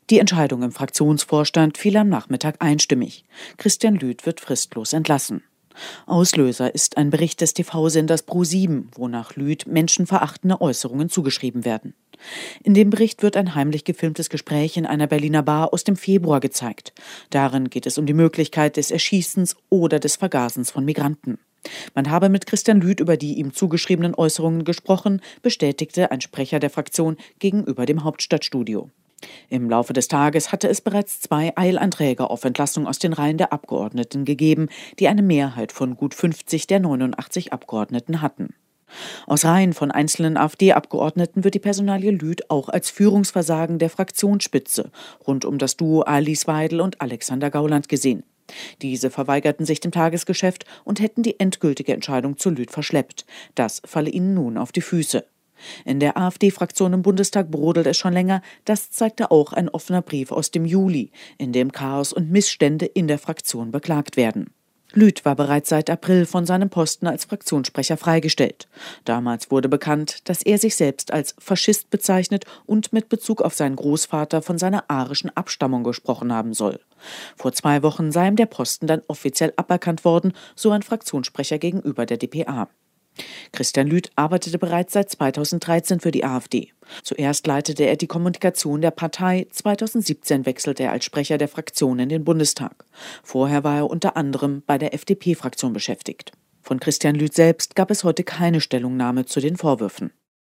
Die Entscheidung im Fraktionsvorstand fiel am Nachmittag einstimmig. Christian Lüth wird fristlos entlassen. Auslöser ist ein Bericht des TV-Senders Pro7, wonach Lüth menschenverachtende Äußerungen zugeschrieben werden. In dem Bericht wird ein heimlich gefilmtes Gespräch in einer Berliner Bar aus dem Februar gezeigt. Darin geht es um die Möglichkeit des Erschießens oder des Vergasens von Migranten. Man habe mit Christian Lüth über die ihm zugeschriebenen Äußerungen gesprochen, bestätigte ein Sprecher der Fraktion gegenüber dem Hauptstadtstudio. Im Laufe des Tages hatte es bereits 2 Eilanträge auf Entlassung aus den Reihen der Abgeordneten gegeben, die eine Mehrheit von gut 50 der 89 Abgeordneten hatten. Aus Reihen von einzelnen AfD-Abgeordneten wird die Personalie Lüth auch als Führungsversagen der Fraktionsspitze rund um das Duo Alice Weidel und Alexander Gauland gesehen. Diese verweigerten sich dem Tagesgeschäft und hätten die endgültige Entscheidung zu Lüth verschleppt. Das falle ihnen nun auf die Füße. In der AfD-Fraktion im Bundestag brodelt es schon länger. Das zeigte auch ein offener Brief aus dem Juli, in dem Chaos und Missstände in der Fraktion beklagt werden. Lüth war bereits seit April von seinem Posten als Fraktionssprecher freigestellt. Damals wurde bekannt, dass er sich selbst als Faschist bezeichnet und mit Bezug auf seinen Großvater von seiner arischen Abstammung gesprochen haben soll. Vor 2 Wochen sei ihm der Posten dann offiziell aberkannt worden, so ein Fraktionssprecher gegenüber der dpa. Christian Lüth arbeitete bereits seit 2013 für die AfD. Zuerst leitete er die Kommunikation der Partei, 2017 wechselte er als Sprecher der Fraktion in den Bundestag. Vorher war er unter anderem bei der FDP-Fraktion beschäftigt. Von Christian Lüth selbst gab es heute keine Stellungnahme zu den Vorwürfen.